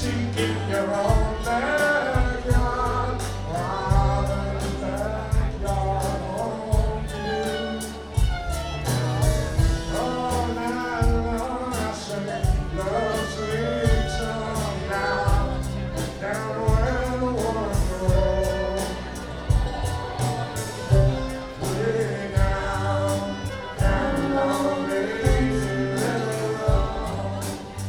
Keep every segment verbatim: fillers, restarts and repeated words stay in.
Seeking your own backyard, rather than backyard home to you. All night long I sing love sweet song down, down where the water rolls. Way down, down the lazy river road.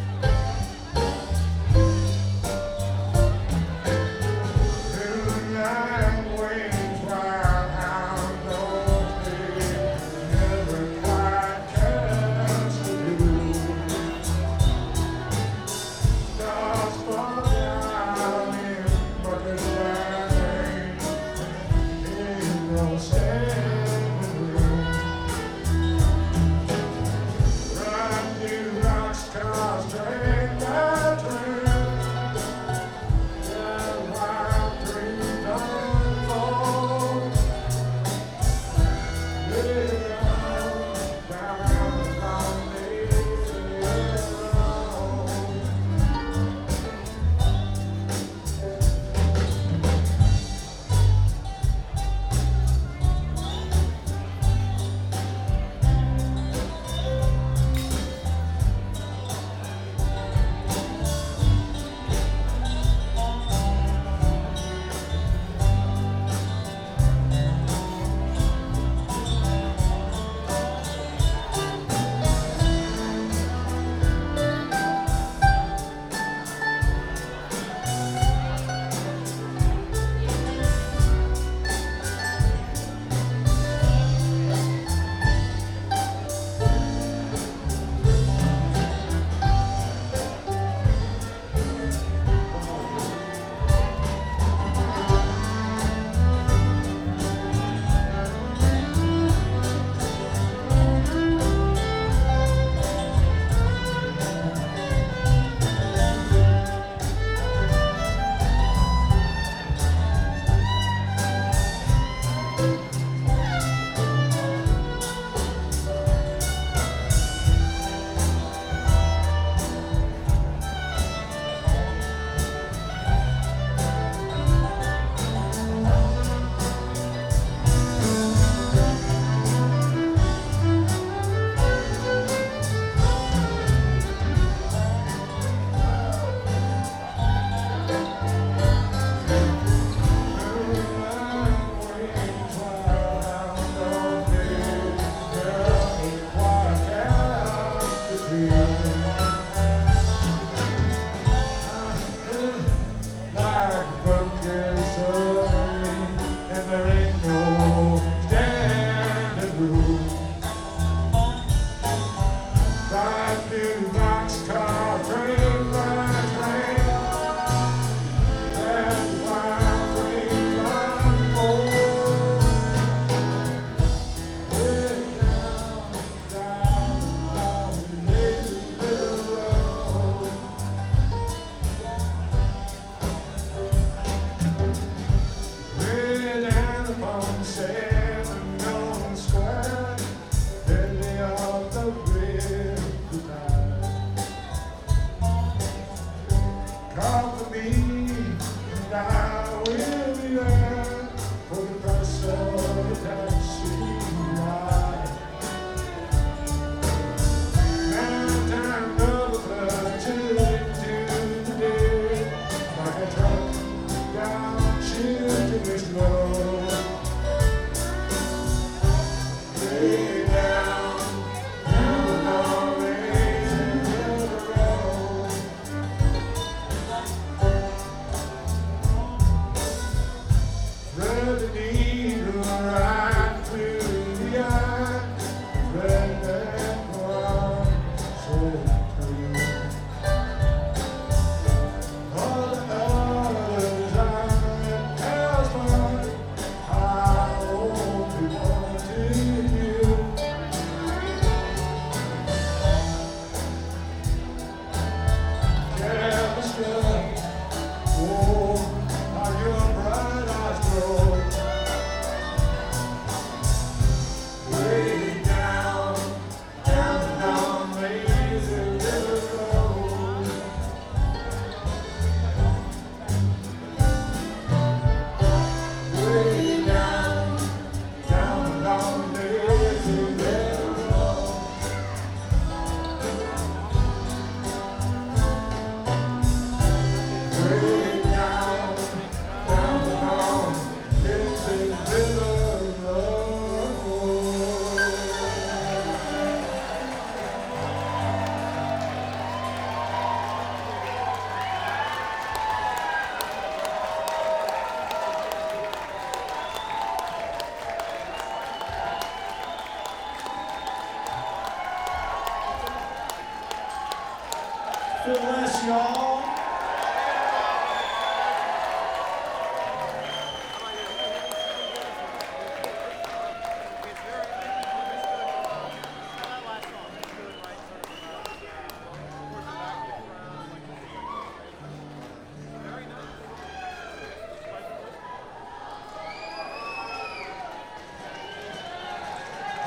Moonlight waves, wild hound dogs, they never quite catch the view. Stars fall down in buckets of rain, in no standing room. Ride new rocks, cars, train by train. Yeah, wild dreams unfold. Way down, down the long lazy road.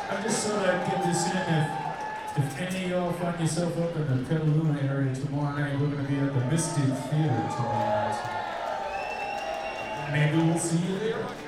I just thought I'd get this in. If, if any of y'all find yourself up in the Petaluma area tomorrow night, we're going to be at the Mystic Theater tomorrow night. Maybe we'll see you there.